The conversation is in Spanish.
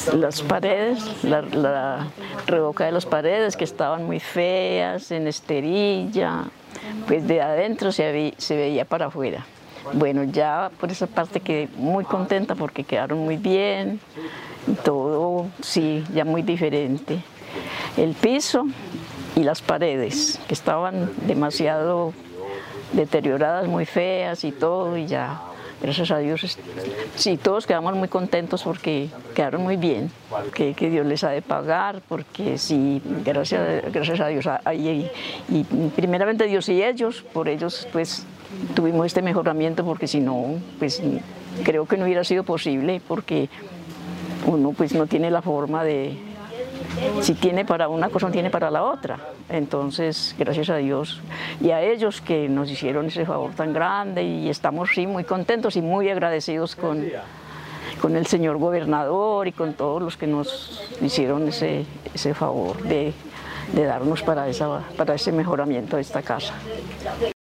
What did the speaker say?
Las paredes, la revoca de las paredes que estaban muy feas, en esterilla, pues de adentro se veía para afuera. Bueno, ya por esa parte quedé muy contenta porque quedaron muy bien, todo sí, ya muy diferente. El piso y las paredes, que estaban demasiado deterioradas, muy feas y todo, y ya, gracias a Dios, sí, todos quedamos muy contentos porque quedaron muy bien, que Dios les ha de pagar, porque sí, gracias a Dios, y primeramente Dios y ellos, por ellos pues tuvimos este mejoramiento, porque si no, pues creo que no hubiera sido posible, porque uno pues no tiene la forma de, si tiene para una cosa, no tiene para la otra. Entonces, gracias a Dios y a ellos que nos hicieron ese favor tan grande, y estamos sí muy contentos y muy agradecidos con el señor gobernador y con todos los que nos hicieron ese favor de darnos para ese mejoramiento de esta casa.